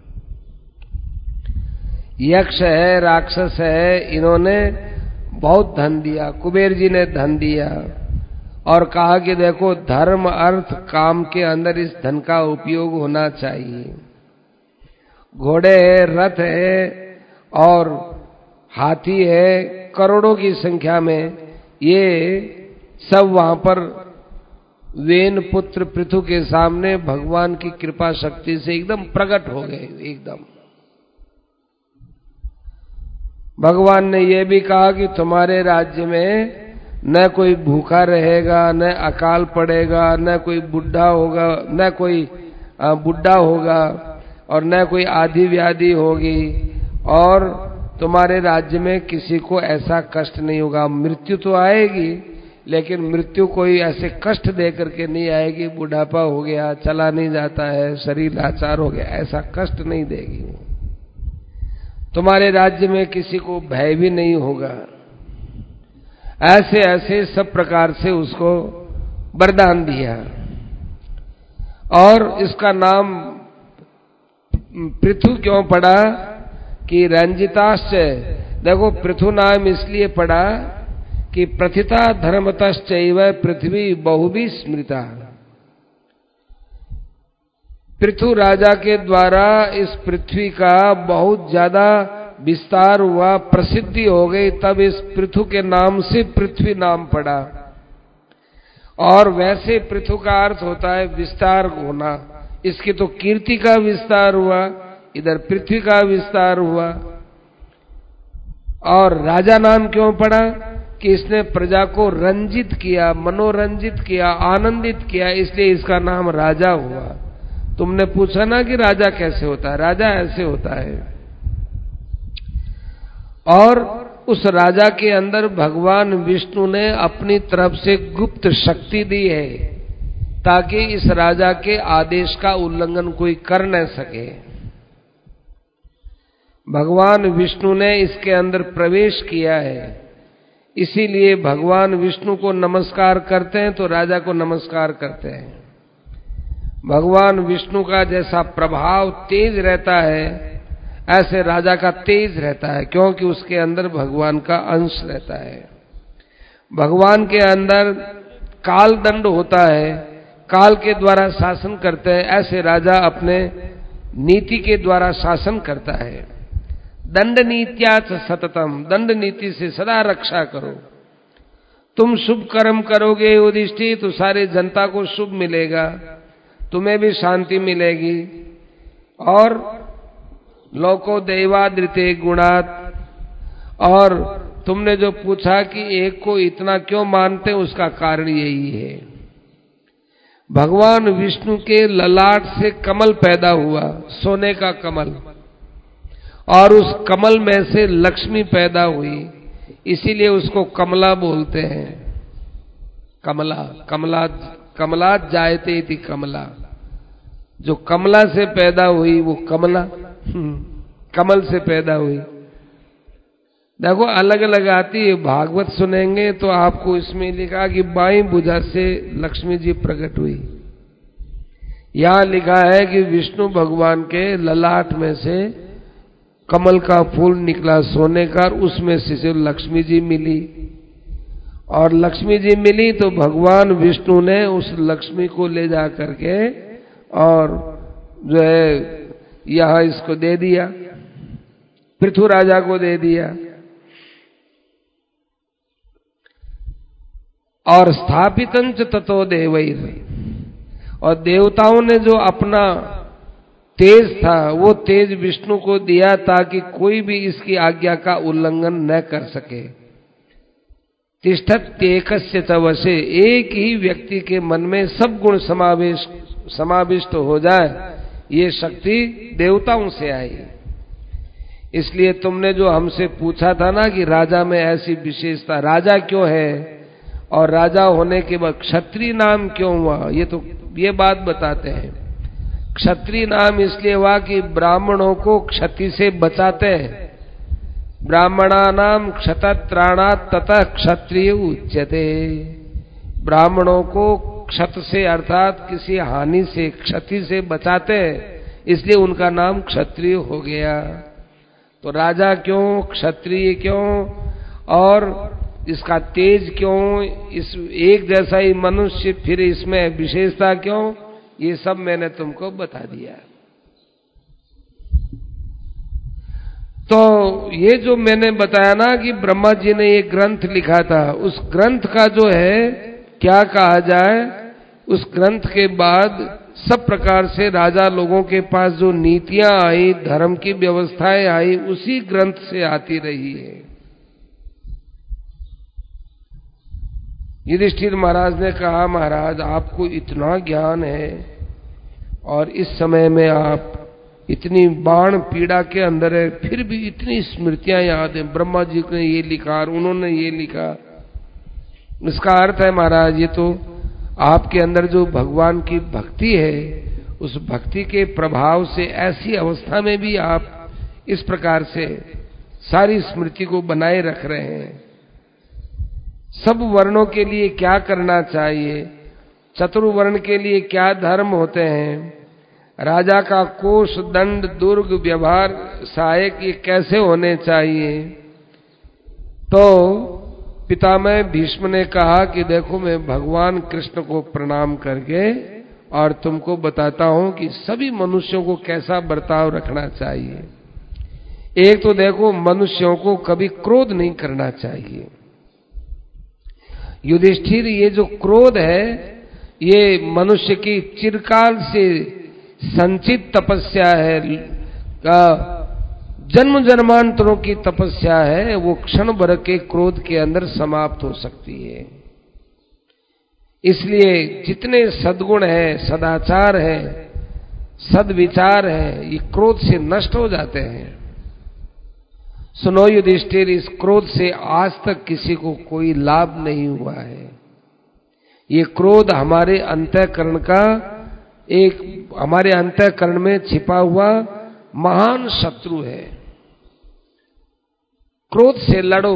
Speaker 1: यक्ष है, राक्षस है, इन्होंने बहुत धन दिया। कुबेर जी ने धन दिया और कहा कि देखो, धर्म अर्थ काम के अंदर इस धन का उपयोग होना चाहिए। घोड़े है, रथ है और हाथी है, करोड़ों की संख्या में, ये सब वहां पर वेन पुत्र पृथु के सामने भगवान की कृपा शक्ति से एकदम प्रकट हो गए। एकदम भगवान ने यह भी कहा कि तुम्हारे राज्य में न कोई भूखा रहेगा, न अकाल पड़ेगा, न कोई बुढ़ा होगा, न कोई बुढ़ा होगा, और न कोई आधी व्याधि होगी, और तुम्हारे राज्य में किसी को ऐसा कष्ट नहीं होगा। मृत्यु तो आएगी, लेकिन मृत्यु कोई ऐसे कष्ट दे करके नहीं आएगी, बुढ़ापा हो गया, चला नहीं जाता है, शरीर लाचार हो गया, ऐसा कष्ट नहीं देगी वो। तुम्हारे राज्य में किसी को भय भी नहीं होगा। ऐसे ऐसे सब प्रकार से उसको वरदान दिया। और इसका नाम पृथु क्यों पड़ा कि रंजिताश्च, देखो पृथु नाम इसलिए पड़ा कि प्रथिता धर्मतश्चैव पृथ्वी बहुभी स्मृता। पृथु राजा के द्वारा इस पृथ्वी का बहुत ज्यादा विस्तार हुआ, प्रसिद्धि हो गई, तब इस पृथु के नाम से पृथ्वी नाम पड़ा। और वैसे पृथु का अर्थ होता है विस्तार होना, इसकी तो कीर्ति का विस्तार हुआ, इधर पृथ्वी का विस्तार हुआ। और राजा नाम क्यों पड़ा कि इसने प्रजा को रंजित किया, मनोरंजित किया, आनंदित किया, इसलिए इसका नाम राजा हुआ। तुमने पूछा ना कि राजा कैसे होता है, राजा ऐसे होता है। और उस राजा के अंदर भगवान विष्णु ने अपनी तरफ से गुप्त शक्ति दी है ताकि इस राजा के आदेश का उल्लंघन कोई कर न सके। भगवान विष्णु ने इसके अंदर प्रवेश किया है, इसीलिए भगवान विष्णु को नमस्कार करते हैं तो राजा को नमस्कार करते हैं। भगवान विष्णु का जैसा प्रभाव तेज रहता है ऐसे राजा का तेज रहता है, क्योंकि उसके अंदर भगवान का अंश रहता है। भगवान के अंदर काल दंड होता है, काल के द्वारा शासन करते हैं, ऐसे राजा अपने नीति के द्वारा शासन करता है। दंड नीत्या सततम, दंड नीति से सदा रक्षा करो। तुम शुभ कर्म करोगे युधिष्ठिर तो सारे जनता को शुभ मिलेगा, तुम्हें भी शांति मिलेगी। और लोको दैवादृते गुणात्, और तुमने जो पूछा कि एक को इतना क्यों मानते, उसका कारण यही है। भगवान विष्णु के ललाट से कमल पैदा हुआ, सोने का कमल, और उस कमल में से लक्ष्मी पैदा हुई, इसीलिए उसको कमला बोलते हैं। कमला कमला कमला जायते इति कमला, जो कमला से पैदा हुई वो कमला, कमल से पैदा हुई। देखो अलग अलग आती है, भागवत सुनेंगे तो आपको इसमें लिखा कि बाईं भुजा से लक्ष्मी जी प्रकट हुई। यहां लिखा है कि विष्णु भगवान के ललाट में से कमल का फूल निकला सोने का, उसमें से लक्ष्मी जी मिली। और लक्ष्मी जी मिली तो भगवान विष्णु ने उस लक्ष्मी को ले जा करके और जो है यहां इसको दे दिया, पृथु राजा को दे दिया। और स्थापितंच ततो देवैर, और देवताओं ने जो अपना तेज था वो तेज विष्णु को दिया ताकि कोई भी इसकी आज्ञा का उल्लंघन न कर सके। तिष्ठत एकस्य च वशे, एक ही व्यक्ति के मन में सब गुण समावेश समाविष्ट हो जाए, ये शक्ति देवताओं से आई। इसलिए तुमने जो हमसे पूछा था ना कि राजा में ऐसी विशेषता, राजा क्यों है और राजा होने के बाद क्षत्रिय नाम क्यों हुआ, ये तो ये बात बताते हैं। क्षत्रिय नाम इसलिए हुआ कि ब्राह्मणों को क्षति से बचाते हैं। ब्राह्मणा नाम क्षतत्राणात् ततः क्षत्रिय उच्यते, ब्राह्मणों को क्षत से अर्थात किसी हानि से, क्षति से बचाते हैं, इसलिए उनका नाम क्षत्रिय हो गया। तो राजा क्यों, क्षत्रिय क्यों, और इसका तेज क्यों, इस एक जैसा ही मनुष्य, फिर इसमें विशेषता क्यों, ये सब मैंने तुमको बता दिया। तो ये जो मैंने बताया ना कि ब्रह्मा जी ने ये ग्रंथ लिखा था, उस ग्रंथ का जो है क्या कहा जाए, उस ग्रंथ के बाद सब प्रकार से राजा लोगों के पास जो नीतियां आई, धर्म की व्यवस्थाएं आई, उसी ग्रंथ से आती रही है। युधिष्ठिर महाराज ने कहा, महाराज आपको इतना ज्ञान है और इस समय में आप इतनी बाण पीड़ा के अंदर है, फिर भी इतनी स्मृतियां याद हैं, ब्रह्मा जी ने ये लिखा और उन्होंने ये लिखा। इसका अर्थ है महाराज, ये तो आपके अंदर जो भगवान की भक्ति है, उस भक्ति के प्रभाव से ऐसी अवस्था में भी आप इस प्रकार से सारी स्मृति को बनाए रख रहे हैं। सब वर्णों के लिए क्या करना चाहिए, चतुर्वर्ण के लिए क्या धर्म होते हैं, राजा का कोष, दंड, दुर्ग, व्यवहार, सहायक ये कैसे होने चाहिए। तो पितामह भीष्म ने कहा कि देखो मैं भगवान कृष्ण को प्रणाम करके और तुमको बताता हूं कि सभी मनुष्यों को कैसा बर्ताव रखना चाहिए। एक तो देखो, मनुष्यों को कभी क्रोध नहीं करना चाहिए। युधिष्ठिर, ये जो क्रोध है ये मनुष्य की चिरकाल से संचित तपस्या है। जन्म जन्मांतरों की तपस्या है, वो क्षण भर के क्रोध के अंदर समाप्त हो सकती है। इसलिए जितने सद्गुण है, सदाचार है, सद्विचार है, ये क्रोध से नष्ट हो जाते हैं। सुनो युधिष्ठिर, इस क्रोध से आज तक किसी को कोई लाभ नहीं हुआ है। ये क्रोध हमारे अंतःकरण का एक, हमारे अंतःकरण में छिपा हुआ महान शत्रु है। क्रोध से लड़ो।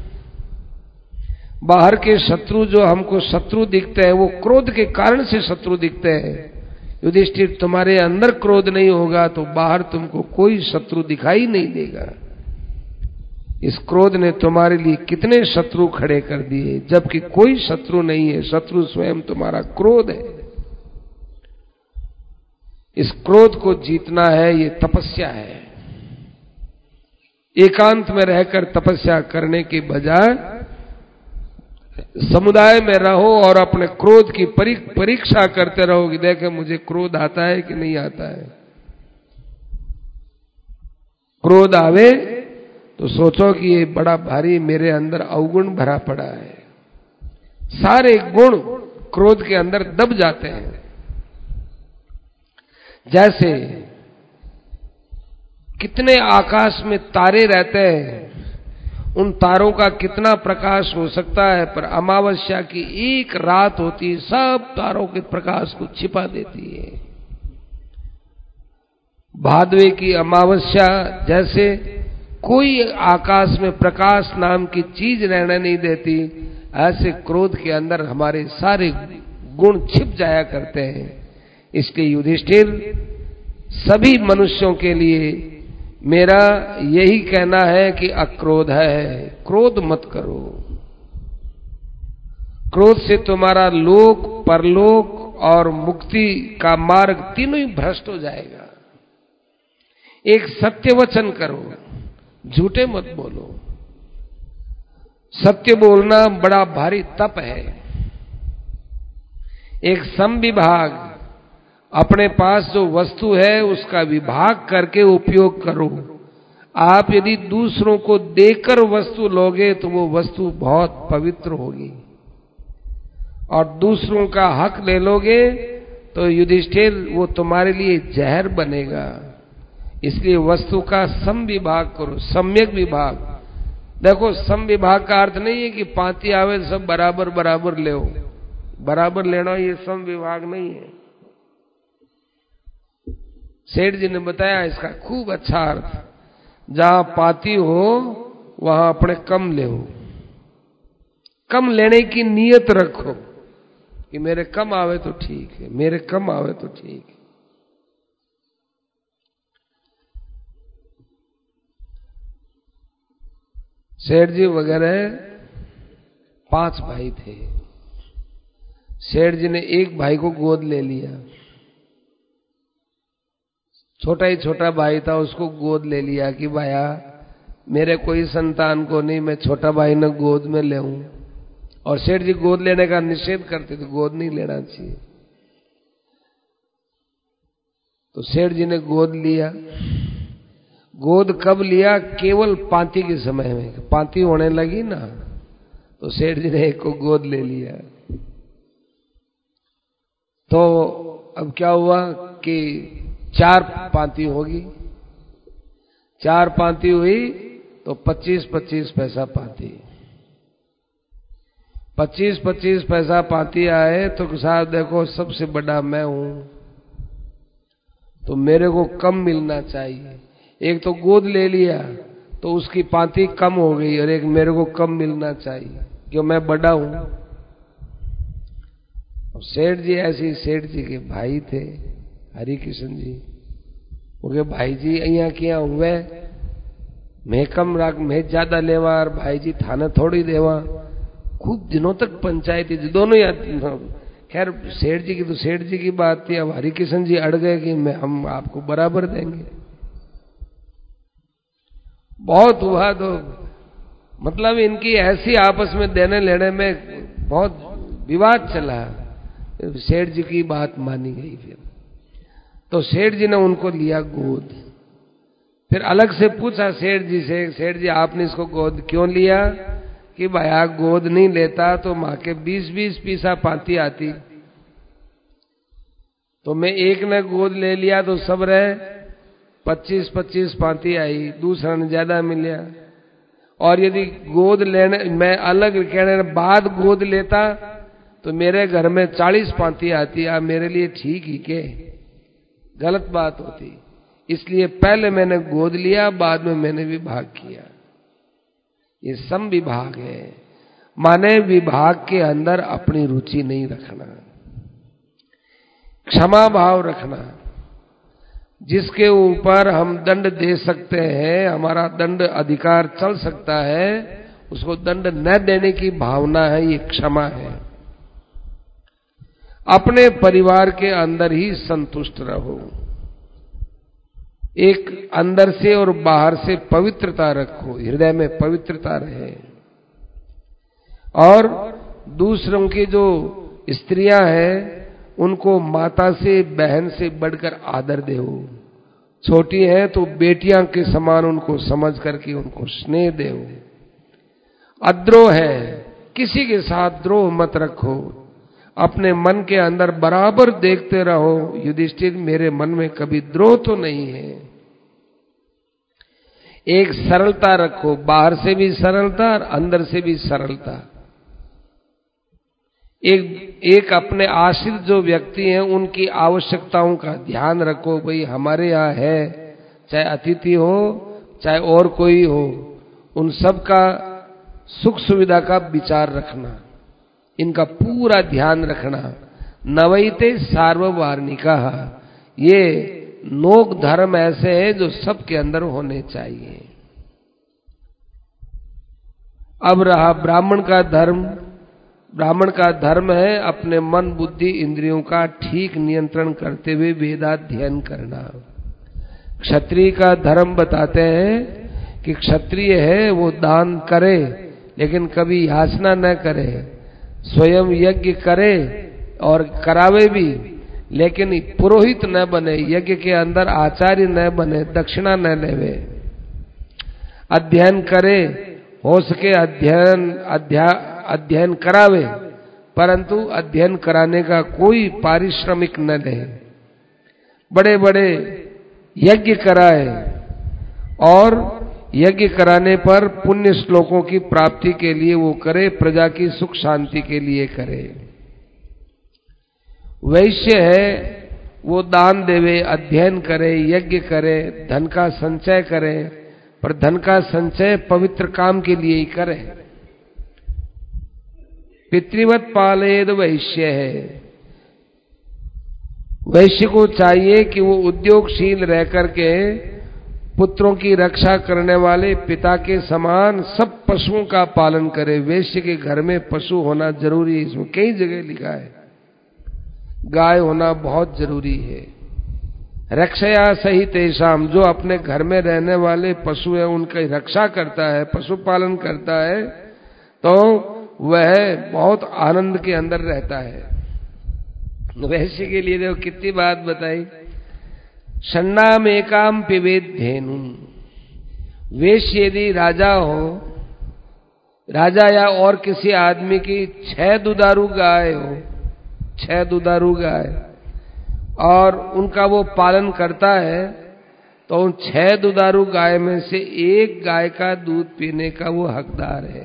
Speaker 1: बाहर के शत्रु जो हमको शत्रु दिखते हैं, वो क्रोध के कारण से शत्रु दिखते हैं। युधिष्ठिर, तुम्हारे अंदर क्रोध नहीं होगा तो बाहर तुमको कोई शत्रु दिखाई नहीं देगा। इस क्रोध ने तुम्हारे लिए कितने शत्रु खड़े कर दिए, जबकि कोई शत्रु नहीं है, शत्रु स्वयं तुम्हारा क्रोध है। इस क्रोध को जीतना है, ये तपस्या है। एकांत में रहकर तपस्या करने के बजाय समुदाय में रहो और अपने क्रोध की परीक्षा करते रहो कि देखे मुझे क्रोध आता है कि नहीं आता है। क्रोध आवे तो सोचो कि ये बड़ा भारी मेरे अंदर अवगुण भरा पड़ा है। सारे गुण क्रोध के अंदर दब जाते हैं। जैसे कितने आकाश में तारे रहते हैं, उन तारों का कितना प्रकाश हो सकता है, पर अमावस्या की एक रात होती, सब तारों के प्रकाश को छिपा देती है। भादवे की अमावस्या जैसे कोई आकाश में प्रकाश नाम की चीज रहने नहीं देती, ऐसे क्रोध के अंदर हमारे सारे गुण छिप जाया करते हैं। इसलिए युधिष्ठिर, सभी मनुष्यों के लिए मेरा यही कहना है कि अक्रोध है, क्रोध मत करो। क्रोध से तुम्हारा लोक, परलोक और मुक्ति का मार्ग तीनों ही भ्रष्ट हो जाएगा। एक सत्य वचन करो, झूठे मत बोलो। सत्य बोलना बड़ा भारी तप है। एक सम विभाग, अपने पास जो वस्तु है उसका विभाग करके उपयोग करो। आप यदि दूसरों को देकर वस्तु लोगे तो वो वस्तु बहुत पवित्र होगी, और दूसरों का हक ले लोगे तो युधिष्ठिर वो तुम्हारे लिए जहर बनेगा। इसलिए वस्तु का सम विभाग करो, सम्यक विभाग। देखो, सम विभाग का अर्थ नहीं है कि पांति आवे सब बराबर बराबर ले, बराबर लेना ये सम विभाग नहीं है। सेठ जी ने बताया इसका खूब अच्छा अर्थ, जहां पाती हो वहां अपने कम ले, कम लेने की नीयत रखो कि मेरे कम आवे तो ठीक है, मेरे कम आवे तो ठीक है। सेठ जी वगैरह पांच भाई थे। सेठ जी ने एक भाई को गोद ले लिया, छोटा ही छोटा भाई था, उसको गोद ले लिया कि भाया मेरे कोई संतान को नहीं, मैं छोटा भाई ने गोद में ले हूं। और सेठ जी गोद लेने का निषेध करते थे, गोद नहीं लेना चाहिए। तो सेठ जी ने गोद लिया। गोद कब लिया? केवल पांति के समय में, पांति होने लगी ना तो सेठ जी ने एक को गोद ले लिया। तो अब क्या हुआ कि चार पांति होगी, चार पांति हुई तो पच्चीस पच्चीस पैसा पाती, पच्चीस पच्चीस पैसा पाती आए तो साहब देखो सबसे बड़ा मैं हूं तो मेरे को कम मिलना चाहिए। एक तो गोद ले लिया तो उसकी पांति कम हो गई, और एक मेरे को कम मिलना चाहिए क्यों मैं बड़ा हूं। सेठ जी ऐसी, सेठ जी के भाई थे हरि किशन जी, वो भाई जी अहिया क्या हुए, मैं कम राख, मैं ज्यादा लेवा और भाई जी थाने थोड़ी देवा। खूब दिनों तक पंचायती थी दोनों ही। खैर सेठ जी की तो सेठ जी की बात थी, अब हरि किशन जी अड़ गए कि मैं हम आपको बराबर देंगे। बहुत हुआ तो मतलब इनकी ऐसी आपस में देने लेने में बहुत विवाद चला। सेठ जी की बात मानी गई। फिर तो सेठ जी ने उनको लिया गोद, फिर अलग से पूछा सेठ जी से, सेठ जी आपने इसको गोद क्यों लिया? कि भैया गोद नहीं लेता तो माँ के बीस बीस पीसा पाती आती, तो मैं एक ने गोद ले लिया तो सब रहे पच्चीस पच्चीस पाती आई, दूसरा ने ज्यादा मिला। और यदि गोद लेने मैं अलग कहने बाद गोद लेता तो मेरे घर में चालीस पाती आती, आप मेरे लिए ठीक ही के गलत बात होती। इसलिए पहले मैंने गोद लिया, बाद में मैंने विभाग किया। ये सम विभाग है, माने विभाग के अंदर अपनी रुचि नहीं रखना, क्षमा भाव रखना। जिसके ऊपर हम दंड दे सकते हैं, हमारा दंड अधिकार चल सकता है, उसको दंड न देने की भावना है, ये क्षमा है। अपने परिवार के अंदर ही संतुष्ट रहो, एक अंदर से और बाहर से पवित्रता रखो, हृदय में पवित्रता रहे। और दूसरों की जो स्त्रियां हैं उनको माता से बहन से बढ़कर आदर दो, छोटी हैं तो बेटियां के समान उनको समझ करके उनको स्नेह दो। अद्रोह है, किसी के साथ द्रोह मत रखो, अपने मन के अंदर बराबर देखते रहो युधिष्ठिर मेरे मन में कभी द्रोह तो नहीं है। एक सरलता रखो, बाहर से भी सरलता और अंदर से भी सरलता। एक एक अपने आश्रित जो व्यक्ति हैं उनकी आवश्यकताओं का ध्यान रखो। भाई हमारे यहाँ है, चाहे अतिथि हो चाहे और कोई हो, उन सब का सुख सुविधा का विचार रखना, इनका पूरा ध्यान रखना। नवैते सार्ववार्णिका, ये नोक धर्म ऐसे हैं जो सबके अंदर होने चाहिए। अब रहा ब्राह्मण का धर्म। ब्राह्मण का धर्म है अपने मन बुद्धि इंद्रियों का ठीक नियंत्रण करते हुए वेदाध्ययन करना। क्षत्रिय का धर्म बताते हैं कि क्षत्रिय है वो दान करे लेकिन कभी याचना न करे, स्वयं यज्ञ करे और करावे भी, लेकिन पुरोहित न बने, यज्ञ के अंदर आचार्य न बने, दक्षिणा न लेवे। अध्ययन करे, हो सके अध्ययन अध्या अध्ययन करावे, परंतु अध्ययन कराने का कोई पारिश्रमिक न ले। बड़े बड़े यज्ञ कराए और यज्ञ कराने पर पुण्य श्लोकों की प्राप्ति के लिए वो करे, प्रजा की सुख शांति के लिए करे। वैश्य है वो दान देवे, अध्ययन करे, यज्ञ करे, धन का संचय करे, पर धन का संचय पवित्र काम के लिए ही करे। पितृवत पालेद वैश्य है, वैश्य को चाहिए कि वो उद्योगशील रह करके पुत्रों की रक्षा करने वाले पिता के समान सब पशुओं का पालन करे। वैश्य के घर में पशु होना जरूरी है, इसमें कई जगह लिखा है। गाय होना बहुत जरूरी है। रक्षया सहित तेषाम, जो अपने घर में रहने वाले पशु है उनकी रक्षा करता है, पशुपालन करता है, तो वह बहुत आनंद के अंदर रहता है। वैश्य के लिए देखो कितनी बात बताई। षण्णाम एकाम पिबेद धेनु, वैश्य यदि राजा हो, राजा या और किसी आदमी की छह दुधारू गाय हो, छह दुधारू गाय, और उनका वो पालन करता है, तो उन छह दुधारू गाय में से एक गाय का दूध पीने का वो हकदार है।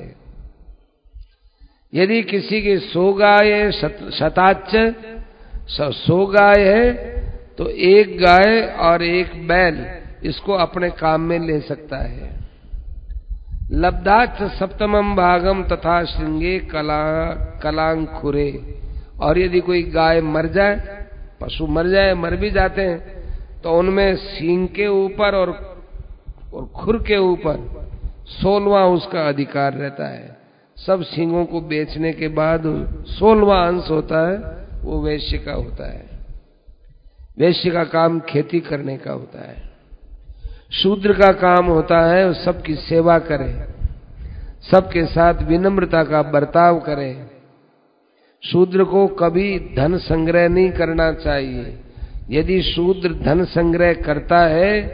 Speaker 1: यदि किसी के सौ गाय है, शताच्च सौ गाय है, तो एक गाय और एक बैल इसको अपने काम में ले सकता है। लब्धाच सप्तमम भागम तथा श्रृंगे कला कलांकुरे, और यदि कोई गाय मर जाए, पशु मर जाए, मर भी जाते हैं, तो उनमें सींग के ऊपर और, और खुर के ऊपर सोलवा उसका अधिकार रहता है। सब सींगों को बेचने के बाद सोलवा अंश होता है वो वैश्य का होता है। वैश्य का काम खेती करने का होता है। शूद्र का काम होता है सबकी सेवा करे, सबके साथ विनम्रता का बर्ताव करे। शूद्र को कभी धन संग्रह नहीं करना चाहिए। यदि शूद्र धन संग्रह करता है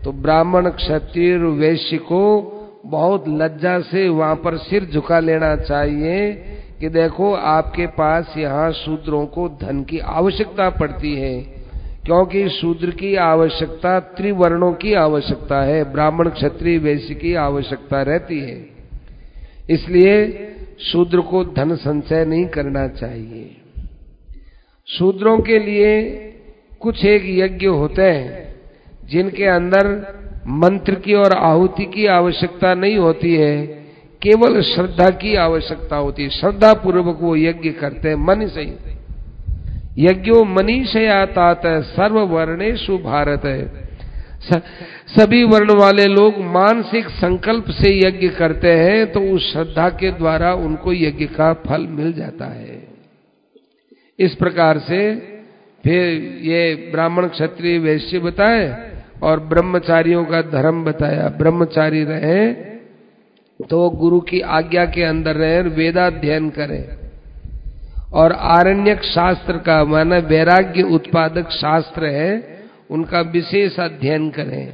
Speaker 1: तो ब्राह्मण क्षत्रिय वैश्य को बहुत लज्जा से वहां पर सिर झुका लेना चाहिए कि देखो आपके पास यहाँ शूद्रों को धन की आवश्यकता पड़ती है, क्योंकि शूद्र की आवश्यकता त्रिवर्णों की आवश्यकता है, ब्राह्मण क्षत्रिय वैश्य की आवश्यकता रहती है। इसलिए शूद्र को धन संचय नहीं करना चाहिए। शूद्रों के लिए कुछ एक यज्ञ होते हैं जिनके अंदर मंत्र की और आहुति की आवश्यकता नहीं होती है, केवल श्रद्धा की आवश्यकता होती है। श्रद्धा पूर्वक वो यज्ञ करते हैं मन से। यज्ञो मनीषया तात सर्व वर्णेषु भारत है। सभी वर्ण वाले लोग मानसिक संकल्प से यज्ञ करते हैं तो उस श्रद्धा के द्वारा उनको यज्ञ का फल मिल जाता है। इस प्रकार से फिर ये ब्राह्मण क्षत्रिय वैश्य बताए और ब्रह्मचारियों का धर्म बताया। ब्रह्मचारी रहे तो गुरु की आज्ञा के अंदर रहे, वेदाध्ययन करें और आरण्यक शास्त्र का माना वैराग्य उत्पादक शास्त्र है उनका विशेष अध्ययन करें।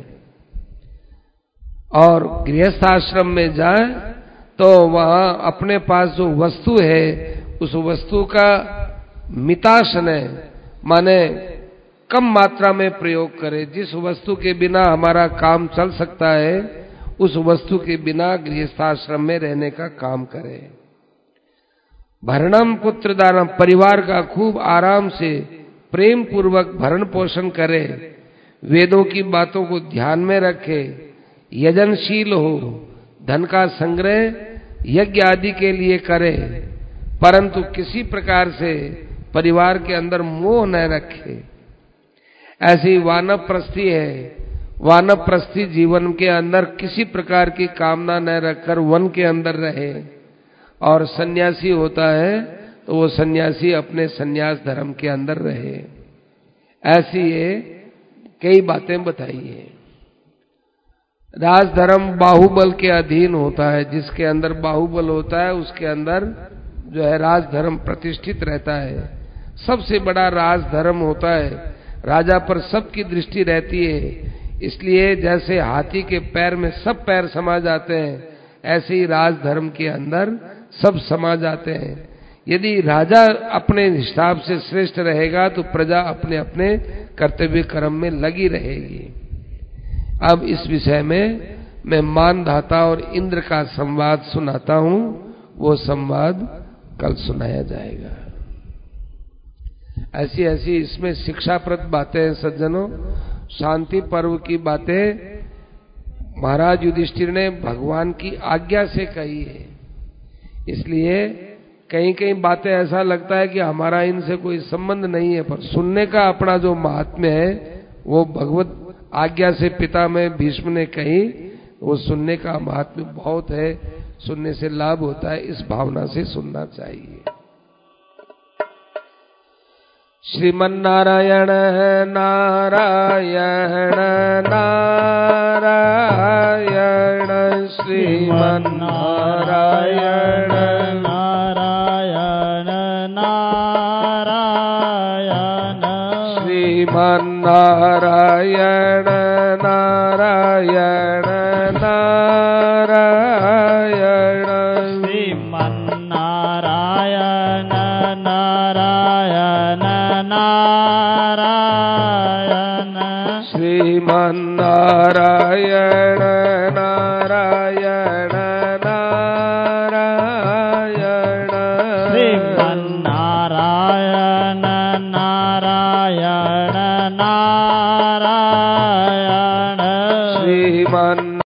Speaker 1: और गृहस्थ आश्रम में जाए तो वहां अपने पास जो वस्तु है उस वस्तु का मिताशनय माने कम मात्रा में प्रयोग करें। जिस वस्तु के बिना हमारा काम चल सकता है उस वस्तु के बिना गृहस्थाश्रम में रहने का काम करें। भरणम पुत्र दानम, परिवार का खूब आराम से प्रेम पूर्वक भरण पोषण करे, वेदों की बातों को ध्यान में रखे, यजनशील हो, धन का संग्रह यज्ञ आदि के लिए करे, परंतु किसी प्रकार से परिवार के अंदर मोह न रखे। ऐसी वानप्रस्थी है, वानप्रस्थी जीवन के अंदर किसी प्रकार की कामना न रखकर वन के अंदर रहे। और सन्यासी होता है तो वो सन्यासी अपने सन्यास धर्म के अंदर रहे। ऐसी ये कई बातें बताई है। राजधर्म बाहुबल के अधीन होता है, जिसके अंदर बाहुबल होता है उसके अंदर जो है राजधर्म प्रतिष्ठित रहता है। सबसे बड़ा राजधर्म होता है, राजा पर सबकी दृष्टि रहती है। इसलिए जैसे हाथी के पैर में सब पैर समा जाते हैं, ऐसे ही राजधर्म के अंदर सब समा जाते हैं। यदि राजा अपने हिसाब से श्रेष्ठ रहेगा तो प्रजा अपने अपने कर्तव्य कर्म में लगी रहेगी। अब इस विषय में मैं मानधाता और इंद्र का संवाद सुनाता हूं, वो संवाद कल सुनाया जाएगा। ऐसी ऐसी इसमें शिक्षाप्रद बातें हैं सज्जनों। शांति पर्व की बातें महाराज युधिष्ठिर ने भगवान की आज्ञा से कही है, इसलिए कहीं कहीं बातें ऐसा लगता है कि हमारा इनसे कोई संबंध नहीं है, पर सुनने का अपना जो महात्म्य है वो भगवत आज्ञा से पिता में भीष्म ने कही, वो सुनने का महात्म्य बहुत है, सुनने से लाभ होता है, इस भावना से सुनना चाहिए। श्रीमन्नारायण नारायण नारायण श्रीमन्नारायण
Speaker 2: नारायण नारायण
Speaker 1: श्रीमन्नारायण नारायण नारायण
Speaker 2: श्रीमन्नारायण नारायण नारायण
Speaker 1: श्रीमन्नारायण नारायण नारायण
Speaker 2: श्रीमन्नारायण नारायण नारायण
Speaker 1: श्रीमन्